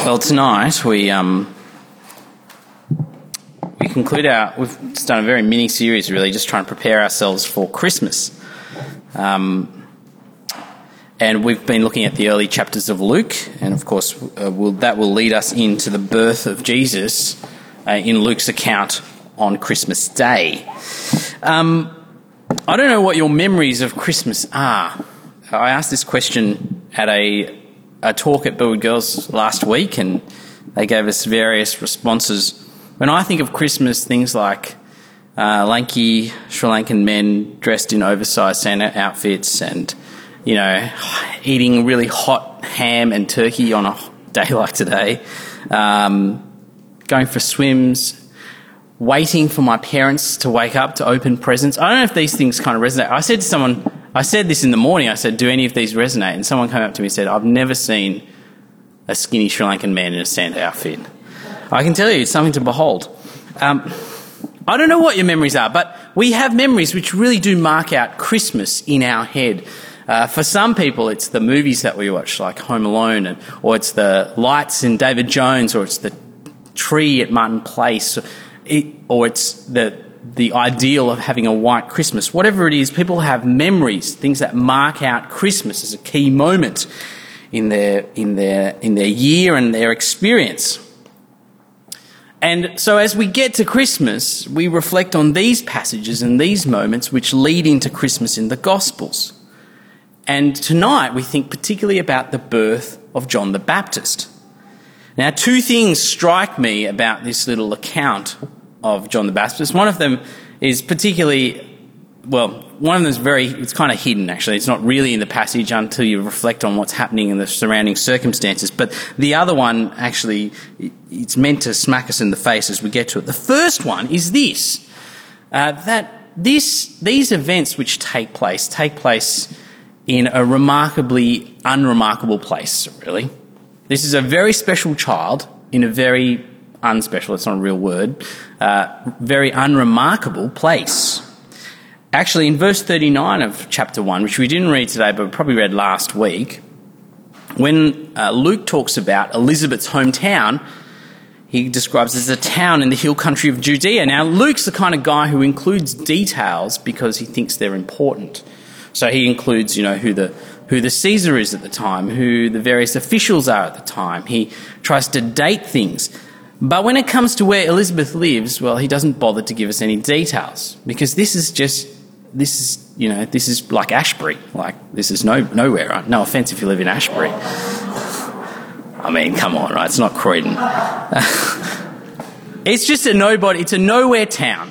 Well, tonight we've done a very mini series, really, just trying to prepare ourselves for Christmas. And we've been looking at the early chapters of Luke, and of course that will lead us into the birth of Jesus in Luke's account on Christmas Day. I don't know what your memories of Christmas are. I asked this question at a talk at Burwood Girls last week, and they gave us various responses. When I think of Christmas, things like lanky Sri Lankan men dressed in oversized Santa outfits and, eating really hot ham and turkey on a day like today, going for swims, waiting for my parents to wake up to open presents. I don't know if these things kind of resonate. I said this in the morning, I said, do any of these resonate? And someone came up to me and said, I've never seen a skinny Sri Lankan man in a Santa outfit. I can tell you, it's something to behold. I don't know what your memories are, but we have memories which really do mark out Christmas in our head. For some people, it's the movies that we watch, like Home Alone, or it's the lights in David Jones, or it's the tree at Martin Place, or it's the ideal of having a white Christmas. Whatever it is, people have memories, things that mark out Christmas as a key moment in their year and their experience. And so as we get to Christmas, we reflect on these passages and these moments which lead into Christmas in the Gospels. And tonight we think particularly about the birth of John the Baptist. Now, two things strike me about this little account of John the Baptist. One of them is it's kind of hidden, actually. It's not really in the passage until you reflect on what's happening in the surrounding circumstances. But the other one, actually, it's meant to smack us in the face as we get to it. The first one is this, that these events which take place in a remarkably unremarkable place, really. This is a very special child in a very unspecial, it's not a real word, very unremarkable place. Actually, in verse 39 of chapter 1, which we didn't read today but we probably read last week, when Luke talks about Elizabeth's hometown, he describes it as a town in the hill country of Judea. Now, Luke's the kind of guy who includes details because he thinks they're important. So he includes, who the Caesar is at the time, who the various officials are at the time. He tries to date things. But when it comes to where Elizabeth lives, well, he doesn't bother to give us any details because this is like Ashbury. Like, this is nowhere, right? No offence if you live in Ashbury. I mean, come on, right? It's not Croydon. It's just it's a nowhere town.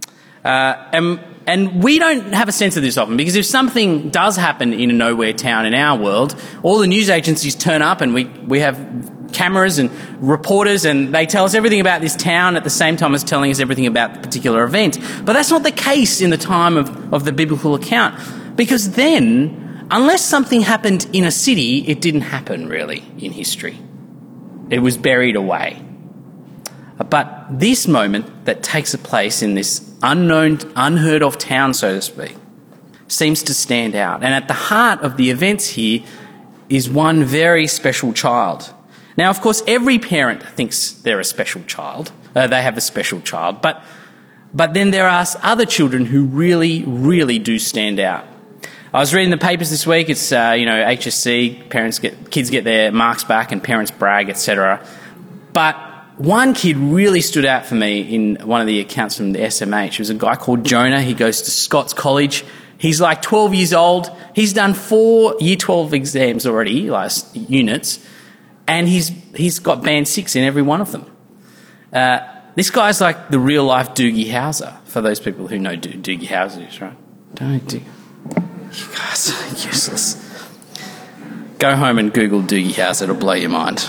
And we don't have a sense of this often because if something does happen in a nowhere town in our world, all the news agencies turn up and we have cameras and reporters and they tell us everything about this town at the same time as telling us everything about the particular event. But that's not the case in the time of the biblical account because then, unless something happened in a city, it didn't happen really in history. It was buried away. But this moment that takes place in this unknown, unheard of town, so to speak, seems to stand out. And at the heart of the events here is one very special child. Now, of course, every parent thinks they're a special child. They have a special child. But then there are other children who really, really do stand out. I was reading the papers this week. It's, HSC, kids get their marks back and parents brag, etc. But one kid really stood out for me in one of the accounts from the SMH. It was a guy called Jonah. He goes to Scots College. He's like 12 years old. He's done 4 Year 12 exams already, like units, and he's got band 6 in every one of them. This guy's like the real-life Doogie Howser, for those people who know who Doogie Howser is, right? You guys are useless. Go home and Google Doogie Howser. It'll blow your mind.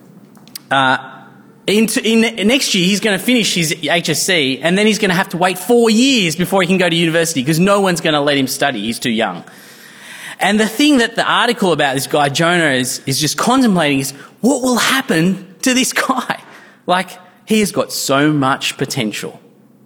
Next year, he's going to finish his HSC, and then he's going to have to wait 4 years before he can go to university because no one's going to let him study. He's too young. And the thing that the article about this guy, Jonah, is just contemplating is what will happen to this guy? Like, he has got so much potential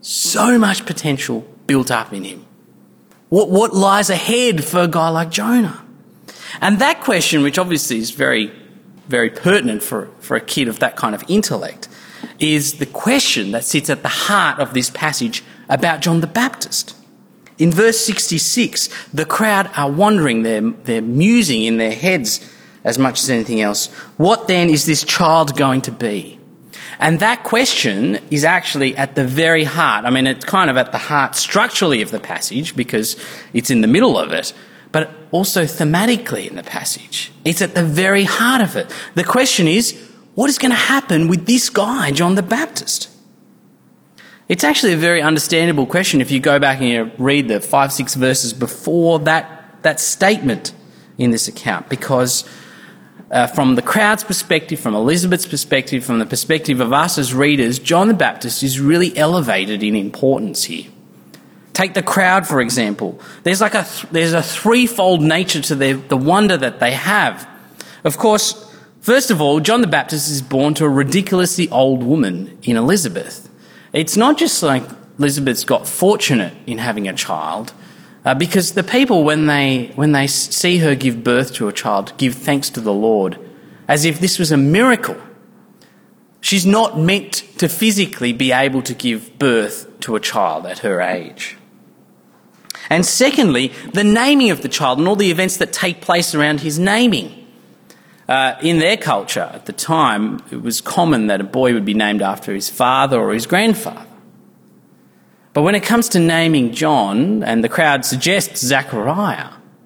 built up in him. What lies ahead for a guy like Jonah? And that question, which obviously is very very pertinent for a kid of that kind of intellect, is the question that sits at the heart of this passage about John the Baptist. In verse 66, the crowd are wondering, they're musing in their heads as much as anything else, what then is this child going to be? And that question is actually at the very heart. I mean, it's kind of at the heart structurally of the passage because it's in the middle of it, but also thematically in the passage. It's at the very heart of it. The question is, what is going to happen with this guy, John the Baptist? It's actually a very understandable question if you go back and you read the 5-6 verses before that statement in this account, because from the crowd's perspective, from Elizabeth's perspective, from the perspective of us as readers, John the Baptist is really elevated in importance here. Take the crowd, for example. There's a threefold nature to the wonder that they have. Of course, first of all, John the Baptist is born to a ridiculously old woman in Elizabeth. It's not just like Elizabeth's got fortunate in having a child, because the people, when they see her give birth to a child, give thanks to the Lord, as if this was a miracle. She's not meant to physically be able to give birth to a child at her age. And secondly, the naming of the child and all the events that take place around his naming. In their culture at the time, it was common that a boy would be named after his father or his grandfather. But when it comes to naming John, and the crowd suggests Zachariah,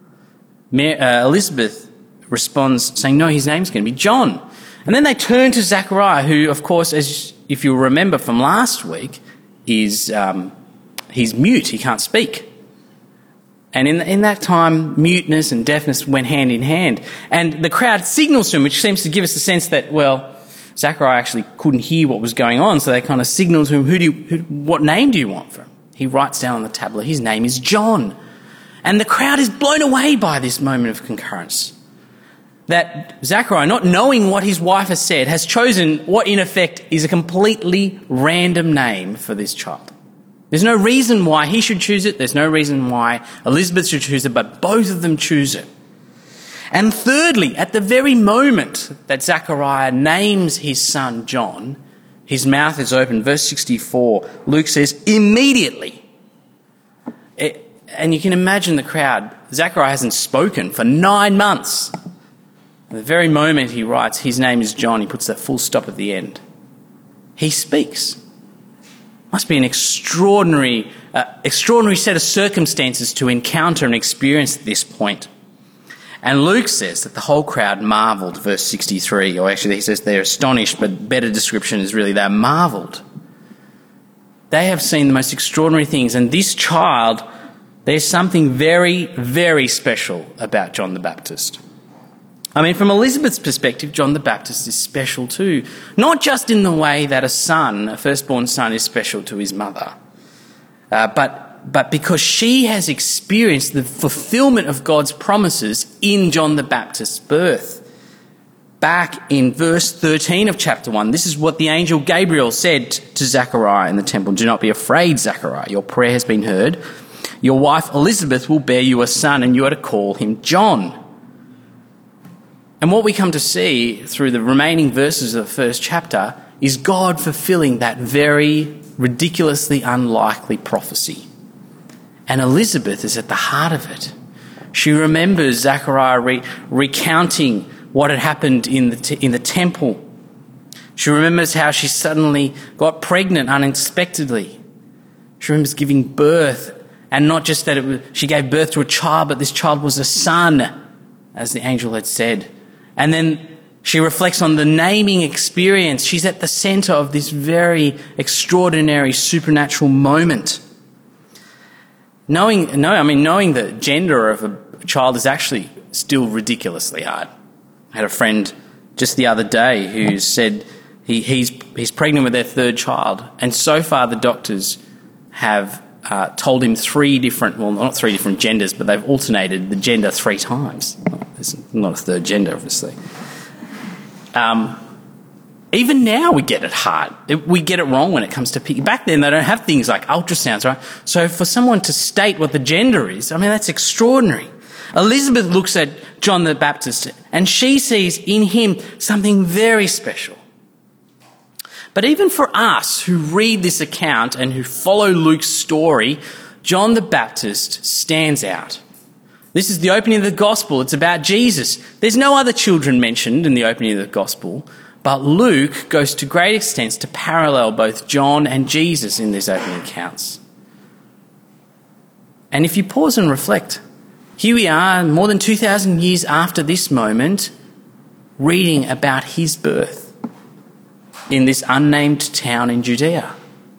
Elizabeth responds saying, no, his name's going to be John. And then they turn to Zachariah, who, of course, as if you'll remember from last week, is he's mute, he can't speak. And in that time, muteness and deafness went hand in hand. And the crowd signals to him, which seems to give us a sense that, well, Zachariah actually couldn't hear what was going on, so they kind of signal to him, what name do you want for him? He writes down on the tablet, his name is John. And the crowd is blown away by this moment of concurrence. That Zachariah, not knowing what his wife has said, has chosen what in effect is a completely random name for this child. There's no reason why he should choose it. There's no reason why Elizabeth should choose it, but both of them choose it. And thirdly, at the very moment that Zachariah names his son John, his mouth is open. Verse 64, Luke says, immediately. And you can imagine the crowd. Zachariah hasn't spoken for 9 months. At the very moment he writes, his name is John, he puts that full stop at the end. He speaks. Must be an extraordinary set of circumstances to encounter and experience at this point. And Luke says that the whole crowd marvelled, verse 63, or actually he says they're astonished, but better description is really they're marvelled. They have seen the most extraordinary things, and this child, there's something very, very special about John the Baptist. I mean, from Elizabeth's perspective, John the Baptist is special too. Not just in the way that a firstborn son, is special to his mother, but because she has experienced the fulfillment of God's promises in John the Baptist's birth. Back in verse 13 of chapter 1, this is what the angel Gabriel said to Zechariah in the temple. Do not be afraid, Zechariah. Your prayer has been heard. Your wife Elizabeth will bear you a son, and you are to call him John. And what we come to see through the remaining verses of the first chapter is God fulfilling that very ridiculously unlikely prophecy. And Elizabeth is at the heart of it. She remembers Zechariah recounting what had happened in the temple. She remembers how she suddenly got pregnant unexpectedly. She remembers giving birth, and not just that she gave birth to a child, but this child was a son, as the angel had said. And then she reflects on the naming experience. She's at the centre of this very extraordinary supernatural moment. Knowing the gender of a child is actually still ridiculously hard. I had a friend just the other day who said he's pregnant with their third child, and so far the doctors have told him not three different genders, but they've alternated the gender 3 times. There's not a third gender, obviously. Even now we get it hard. We get it wrong when it comes to picking. Back then they don't have things like ultrasounds, right? So for someone to state what the gender is, I mean, that's extraordinary. Elizabeth looks at John the Baptist and she sees in him something very special. But even for us who read this account and who follow Luke's story, John the Baptist stands out. This is the opening of the gospel. It's about Jesus. There's no other children mentioned in the opening of the gospel, but Luke goes to great extents to parallel both John and Jesus in these opening accounts. And if you pause and reflect, here we are more than 2,000 years after this moment, reading about his birth in this unnamed town in Judea.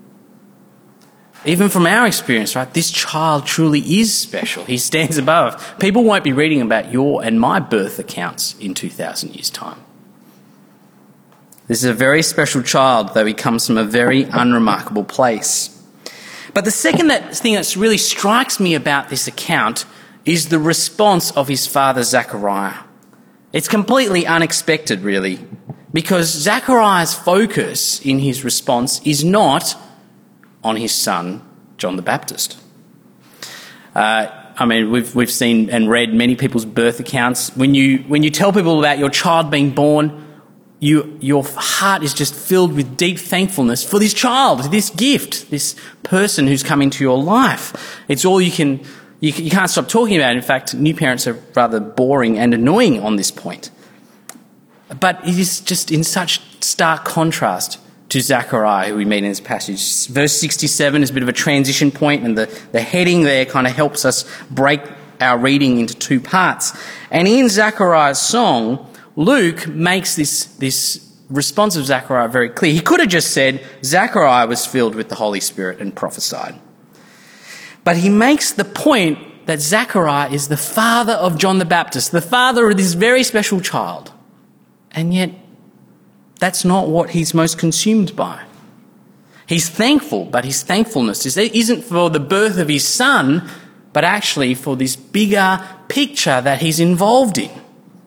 Even from our experience, right, this child truly is special. He stands above. People won't be reading about your and my birth accounts in 2,000 years' time. This is a very special child, though he comes from a very unremarkable place. But the second thing that really strikes me about this account is the response of his father Zechariah. It's completely unexpected, really, because Zechariah's focus in his response is not on his son, John the Baptist. We've seen and read many people's birth accounts. When you tell people about your child being born, your heart is just filled with deep thankfulness for this child, this gift, this person who's come into your life. It's all you can't stop talking about. In fact, new parents are rather boring and annoying on this point. But it is just in such stark contrast to Zechariah, who we meet in this passage. Verse 67 is a bit of a transition point, and the heading there kind of helps us break our reading into two parts. And in Zechariah's song, Luke makes this response of Zechariah very clear. He could have just said, Zechariah was filled with the Holy Spirit and prophesied. But he makes the point that Zechariah is the father of John the Baptist, the father of this very special child. And yet, that's not what he's most consumed by. He's thankful, but his thankfulness isn't for the birth of his son, but actually for this bigger picture that he's involved in.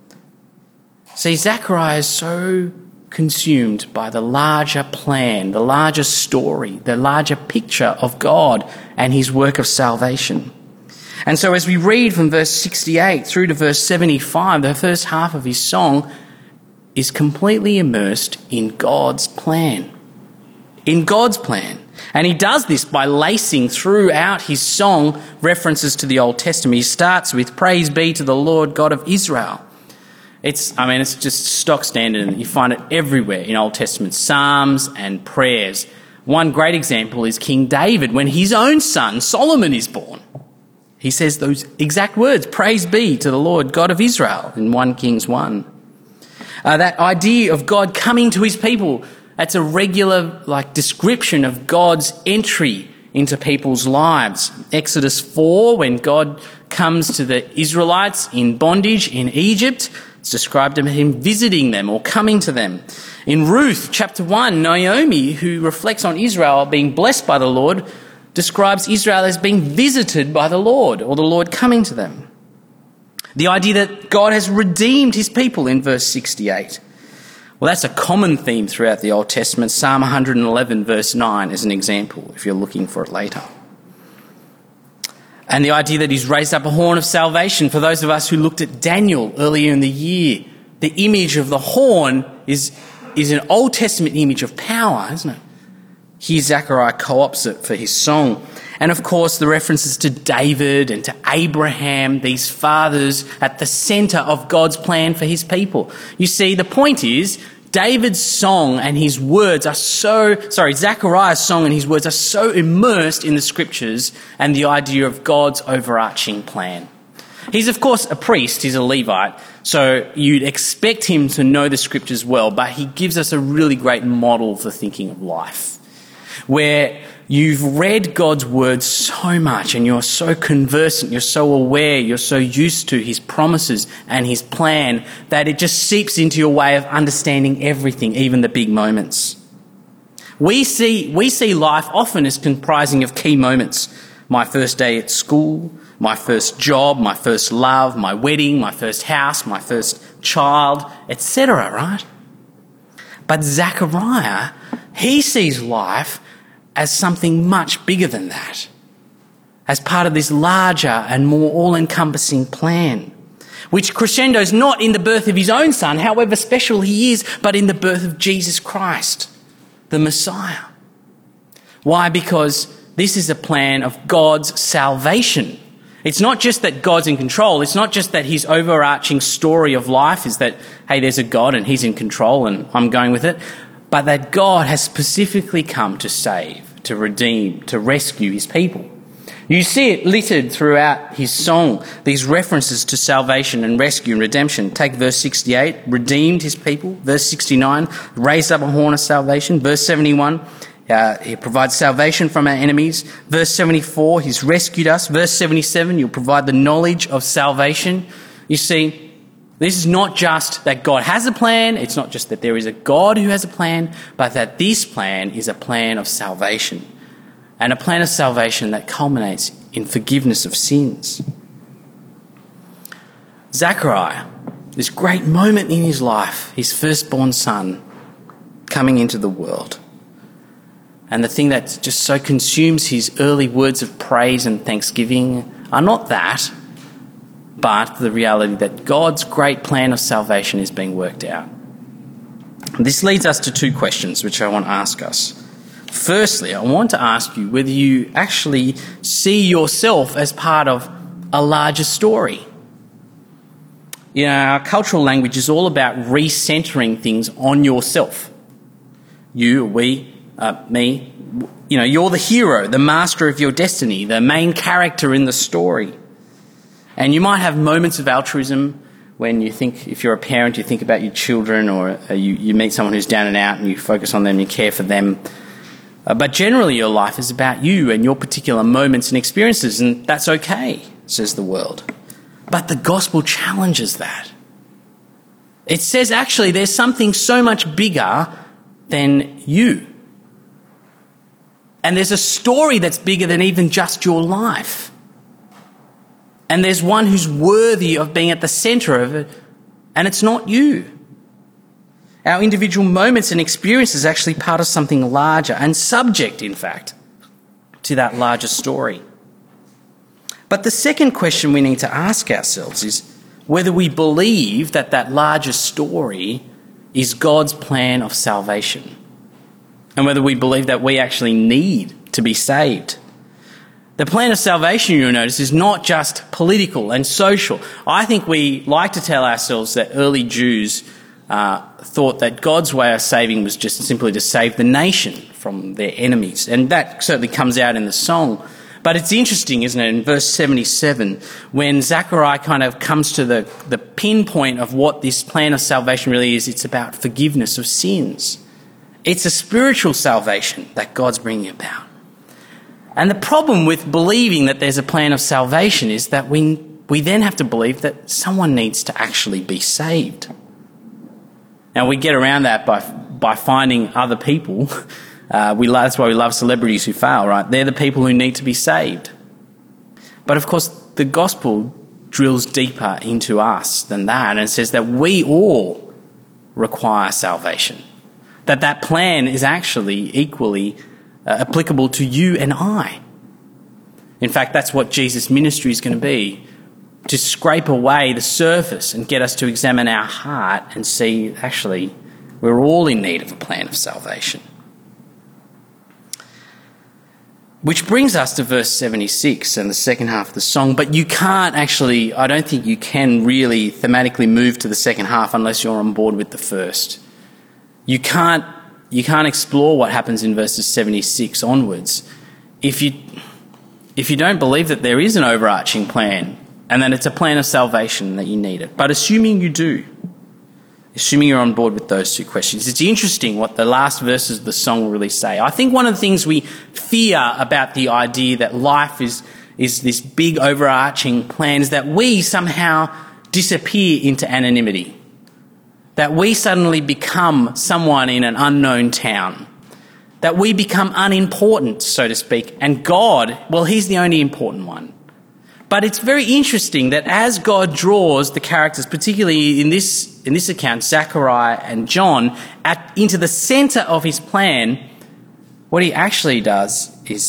See, Zechariah is so consumed by the larger plan, the larger story, the larger picture of God and his work of salvation. And so as we read from verse 68 through to verse 75, the first half of his song is completely immersed in God's plan. In God's plan. And he does this by lacing throughout his song references to the Old Testament. He starts with, "Praise be to the Lord God of Israel." It's just stock standard, and you find it everywhere in Old Testament psalms and prayers. One great example is King David, when his own son Solomon is born. He says those exact words, "Praise be to the Lord God of Israel," in 1 Kings 1. That idea of God coming to his people, that's a regular description of God's entry into people's lives. Exodus 4, when God comes to the Israelites in bondage in Egypt, it's described as him visiting them or coming to them. In Ruth chapter 1, Naomi, who reflects on Israel being blessed by the Lord, describes Israel as being visited by the Lord, or the Lord coming to them. The idea that God has redeemed his people in verse 68. Well, that's a common theme throughout the Old Testament. Psalm 111 verse 9 is an example, if you're looking for it later. And the idea that he's raised up a horn of salvation. For those of us who looked at Daniel earlier in the year, the image of the horn is an Old Testament image of power, isn't it? Here Zechariah co-opts it for his song. And of course, the references to David and to Abraham, these fathers at the centre of God's plan for his people. You see, the point is, Zechariah's song and his words are so immersed in the scriptures and the idea of God's overarching plan. He's, of course, a priest, he's a Levite, so you'd expect him to know the scriptures well, but he gives us a really great model for thinking of life, where you've read God's word so much and you're so conversant, you're so aware, you're so used to his promises and his plan that it just seeps into your way of understanding everything, even the big moments. We see life often as comprising of key moments. My first day at school, my first job, my first love, my wedding, my first house, my first child, etc., right? But Zechariah, he sees life as something much bigger than that. as part of this larger and more all-encompassing plan, which crescendos not in the birth of his own son, however special he is, but in the birth of Jesus Christ, the Messiah. Why? Because this is a plan of God's salvation. It's not just that God's in control. It's not just that his overarching story of life is that, hey, there's a God and he's in control and I'm going with it, but that God has specifically come to save, to redeem, to rescue his people. You see it littered throughout his song, these references to salvation and rescue and redemption. Take verse 68, redeemed his people. Verse 69, raised up a horn of salvation. Verse 71, he provides salvation from our enemies. Verse 74, he's rescued us. Verse 77, you'll provide the knowledge of salvation. You see, this is not just that God has a plan. It's not just that there is a God who has a plan, but that this plan is a plan of salvation. And a plan of salvation that culminates in forgiveness of sins. Zechariah, this great moment in his life, his firstborn son coming into the world. And the thing that just so consumes his early words of praise and thanksgiving are not that, but the reality that God's great plan of salvation is being worked out. This leads us to two questions which I want to ask us. Firstly, I want to ask you whether you actually see yourself as part of a larger story. You know, our cultural language is all about recentering things on yourself. You, we, me, you know, you're the hero, the master of your destiny, the main character in the story. And you might have moments of altruism when you think, if you're a parent, you think about your children, or you meet someone who's down and out and you focus on them, you care for them. But generally your life is about you and your particular moments and experiences, and that's okay, says the world. But the gospel challenges that. It says actually there's something so much bigger than you. And there's a story that's bigger than even just your life. And there's one who's worthy of being at the centre of it, and it's not you. Our individual moments and experiences are actually part of something larger and subject, in fact, to that larger story. But the second question we need to ask ourselves is whether we believe that that larger story is God's plan of salvation, and whether we believe that we actually need to be saved. The plan of salvation, you'll notice, is not just political and social. I think we like to tell ourselves that early Jews thought that God's way of saving was just simply to save the nation from their enemies. And that certainly comes out in the song. But it's interesting, isn't it, in verse 77, when Zechariah kind of comes to the pinpoint of what this plan of salvation really is, it's about forgiveness of sins. It's a spiritual salvation that God's bringing about. And the problem with believing that there's a plan of salvation is that we then have to believe that someone needs to actually be saved. Now, we get around that by finding other people. That's why we love celebrities who fail, right? They're the people who need to be saved. But of course, the gospel drills deeper into us than that, and it says that we all require salvation. That plan is actually equally applicable to you and I. In fact, that's what Jesus' ministry is going to be, to scrape away the surface and get us to examine our heart and see, actually, we're all in need of a plan of salvation. Which brings us to verse 76 and the second half of the song. But you can't actually, I don't think you can really thematically move to the second half unless you're on board with the first. You can't explore what happens in verses 76 onwards if you don't believe that there is an overarching plan and that it's a plan of salvation that you need it. But assuming you do, assuming you're on board with those two questions, it's interesting what the last verses of the song really say. I think one of the things we fear about the idea that life is this big overarching plan is that we somehow disappear into anonymity, that we suddenly become someone in an unknown town, that we become unimportant, so to speak, and God, well, he's the only important one. But it's very interesting that as God draws the characters, particularly in this account, Zechariah and John, into the centre of his plan, what he actually does is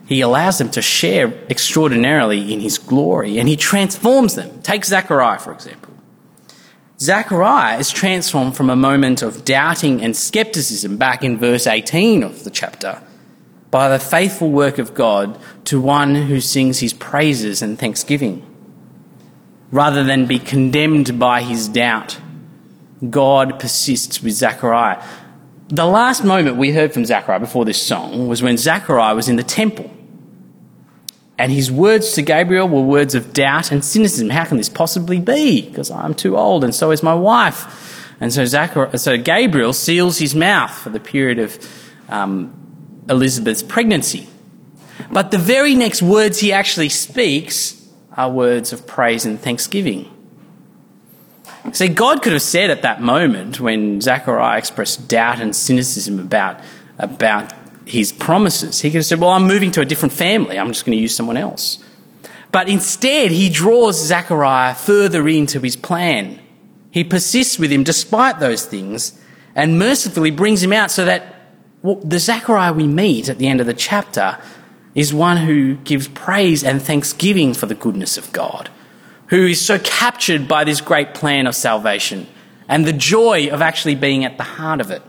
he allows them to share extraordinarily in his glory, and he transforms them. Take Zechariah, for example. Zechariah is transformed from a moment of doubting and skepticism back in verse 18 of the chapter by the faithful work of God to one who sings his praises and thanksgiving. Rather than be condemned by his doubt, God persists with Zechariah. The last moment we heard from Zechariah before this song was when Zechariah was in the temple. And his words to Gabriel were words of doubt and cynicism. How can this possibly be? Because I'm too old and so is my wife. And so Gabriel seals his mouth for the period of Elizabeth's pregnancy. But the very next words he actually speaks are words of praise and thanksgiving. See, God could have said at that moment when Zechariah expressed doubt and cynicism about his promises, he could have said, well, I'm moving to a different family. I'm just going to use someone else. But instead, he draws Zechariah further into his plan. He persists with him despite those things and mercifully brings him out so that the Zechariah we meet at the end of the chapter is one who gives praise and thanksgiving for the goodness of God, who is so captured by this great plan of salvation and the joy of actually being at the heart of it.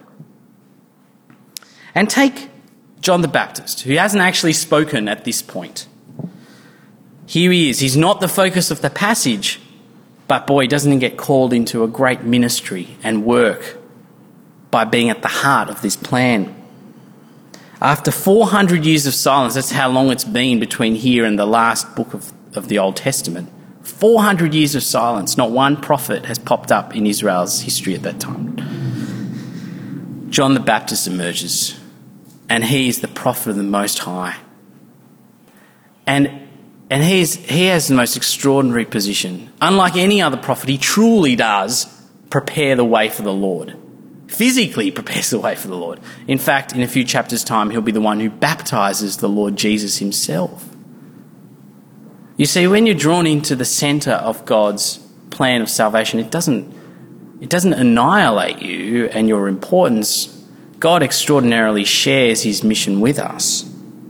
And take John the Baptist, who hasn't actually spoken at this point. Here he is. He's not the focus of the passage, but boy, doesn't he get called into a great ministry and work by being at the heart of this plan. After 400 years of silence, that's how long it's been between here and the last book of the Old Testament. 400 years of silence. Not one prophet has popped up in Israel's history at that time. John the Baptist emerges, and he is the prophet of the Most High. And he has the most extraordinary position. Unlike any other prophet, he truly does prepare the way for the Lord. Physically prepares the way for the Lord. In fact, in a few chapters' time, he'll be the one who baptizes the Lord Jesus himself. You see, when you're drawn into the centre of God's plan of salvation, it doesn't annihilate you and your importance. God extraordinarily shares his mission with us.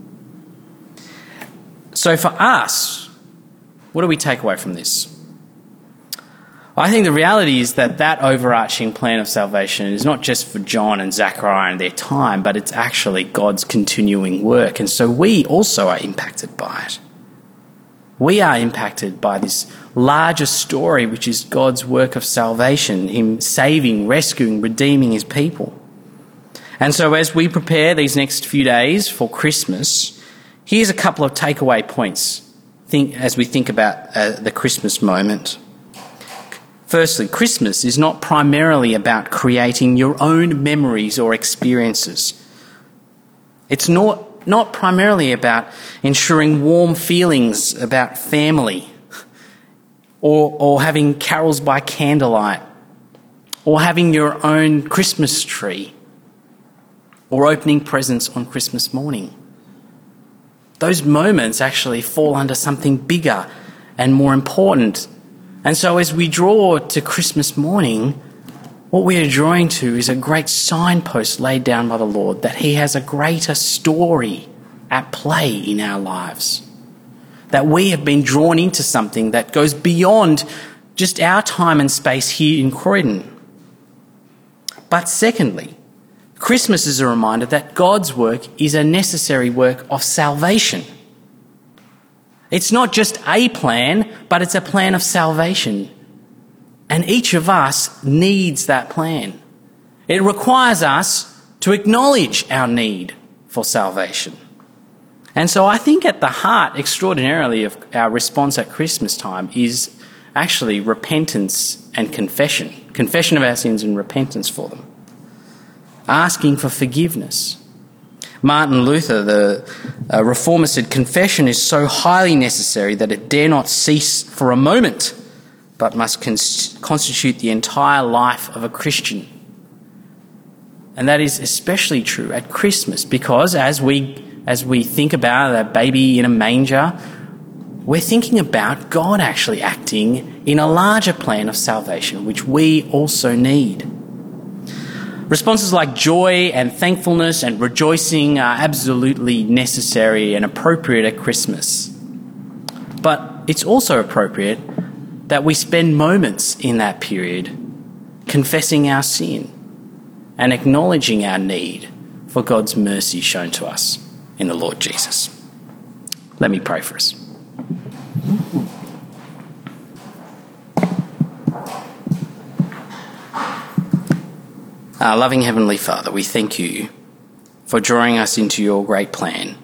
So for us, what do we take away from this? I think the reality is that overarching plan of salvation is not just for John and Zechariah and their time, but it's actually God's continuing work. And so we also are impacted by it. We are impacted by this larger story, which is God's work of salvation, him saving, rescuing, redeeming his people. And so as we prepare these next few days for Christmas, here's a couple of takeaway points as we think about the Christmas moment. Firstly, Christmas is not primarily about creating your own memories or experiences. It's not primarily about ensuring warm feelings about family or having carols by candlelight or having your own Christmas tree or opening presents on Christmas morning. Those moments actually fall under something bigger and more important. And so as we draw to Christmas morning, what we are drawing to is a great signpost laid down by the Lord that he has a greater story at play in our lives. That we have been drawn into something that goes beyond just our time and space here in Croydon. But secondly, Christmas is a reminder that God's work is a necessary work of salvation. It's not just a plan, but it's a plan of salvation. And each of us needs that plan. It requires us to acknowledge our need for salvation. And so I think at the heart, extraordinarily, of our response at Christmas time is actually repentance and confession. Confession of our sins and repentance for them. Asking for forgiveness. Martin Luther, the reformer, said, confession is so highly necessary that it dare not cease for a moment, but must constitute the entire life of a Christian. And that is especially true at Christmas, because as we think about a baby in a manger, we're thinking about God actually acting in a larger plan of salvation, which we also need. Responses like joy and thankfulness and rejoicing are absolutely necessary and appropriate at Christmas. But it's also appropriate that we spend moments in that period confessing our sin and acknowledging our need for God's mercy shown to us in the Lord Jesus. Let me pray for us. Our loving Heavenly Father, we thank you for drawing us into your great plan.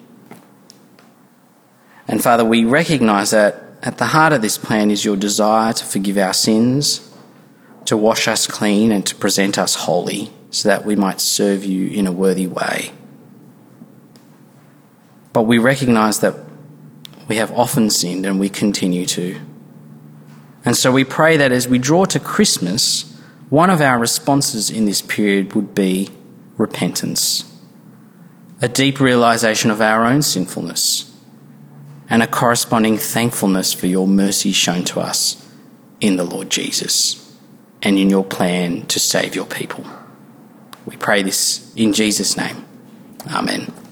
And Father, we recognise that at the heart of this plan is your desire to forgive our sins, to wash us clean and to present us holy so that we might serve you in a worthy way. But we recognise that we have often sinned and we continue to. And so we pray that as we draw to Christmas, one of our responses in this period would be repentance, a deep realisation of our own sinfulness, and a corresponding thankfulness for your mercy shown to us in the Lord Jesus and in your plan to save your people. We pray this in Jesus' name. Amen.